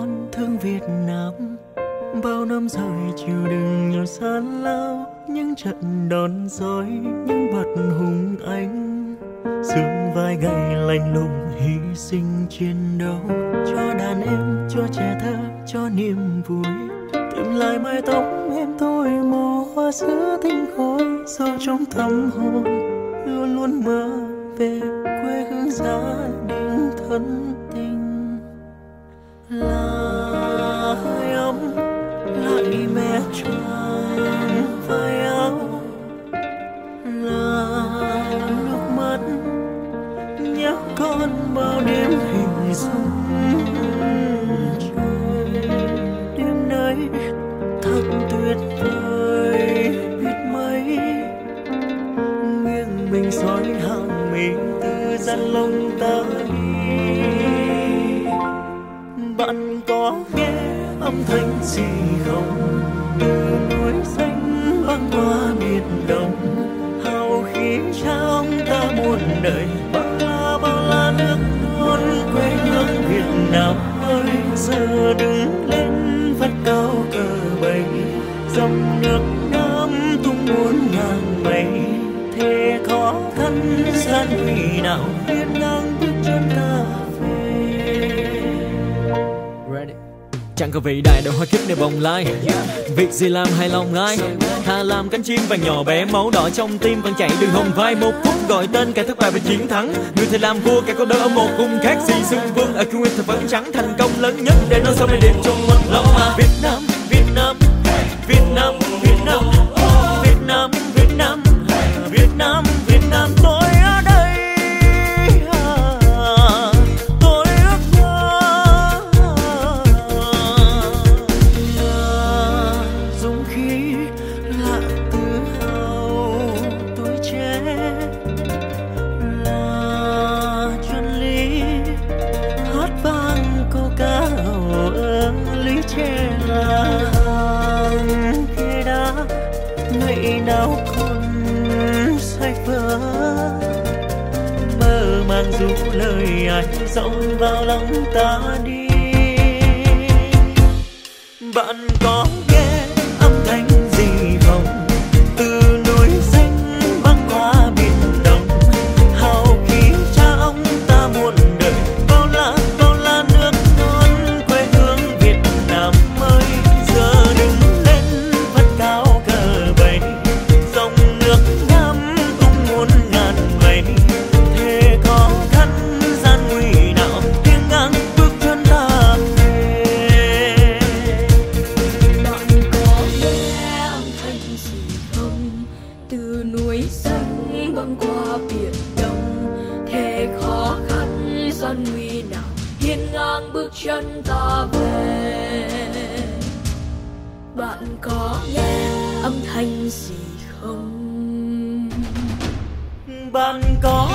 non thương Việt Nam. Bao năm rồi chịu đựng nhiều gian lao, những trận đòn roi, những bật hùng anh. Xương vai gầy lạnh lùng hy sinh chiến đấu, cho đàn em, cho trẻ thơ, cho niềm vui. Tìm lại mái tóc em tôi màu hoa giữa tinh khói, sâu trong tâm hồn luôn luôn mơ về quê hương gia đình thân tình. Là hơi ấm lại mẹ tròn vai áo, là nước mắt nhắc con bao đêm hình dung trời. Đêm nay thật tuyệt vời biết mấy, nghiêng mình soi hàng mi từ gian lông ta đi. Bạn có nghe âm thanh gì không? Từ núi xanh băng qua biển đông, hào khí cha ông ta muôn đời. Bao la nước non quê hương Việt Nam ơi, giờ đứng lên vắt cao cờ bay. Dòng nước Nam tung muôn ngàn mây, thế khó khăn gian nguy nào hiên ngang bước chân ta về. Chẳng có vị đại đâu hoa kiếp nơi bồng lai, việc gì làm hay lòng ai, thà làm cánh chim vàng nhỏ bé, máu đỏ trong tim vẫn chạy đường hồng vai. Một phút gọi tên kẻ thất bại và chiến thắng, người thầy làm vua kẻ có đỡ ở một cung khác gì xưng vương. Ở cương nguyên thật vẫn trắng, thành công lớn nhất để nói sau này điểm trong một lòng mà. Việt Nam, Việt Nam, Việt Nam, Việt Nam, Việt Nam, Việt Nam, Việt Nam, Việt Nam. Tôi ở đây, tôi ước mơ là dũng khí, là tự hào tuổi trẻ, là chân lý hát vang câu ca ở lũy tre. Là hàng ghế đá ngày nào còn say vỡ, mơ màng dù lời ai dõng vào lòng ta đi. Bạn có nghe âm thanh gì không? Từ núi xanh băng qua biển đông, hào khí cha ông ta muôn đời. Bao la nước non quê hương Việt Nam ơi, giờ đứng lên vắt cao cờ bay. Dòng nước Nam tung muôn ngàn mây, thế khó khăn gian nguy nào hiên ngang bước chân ta về. Bạn có nghe âm thanh gì không? Từ núi xanh băng qua biển đông, thế khó khăn gian nguy nào hiên ngang bước chân ta về. Bạn có nghe âm thanh gì không? Bạn có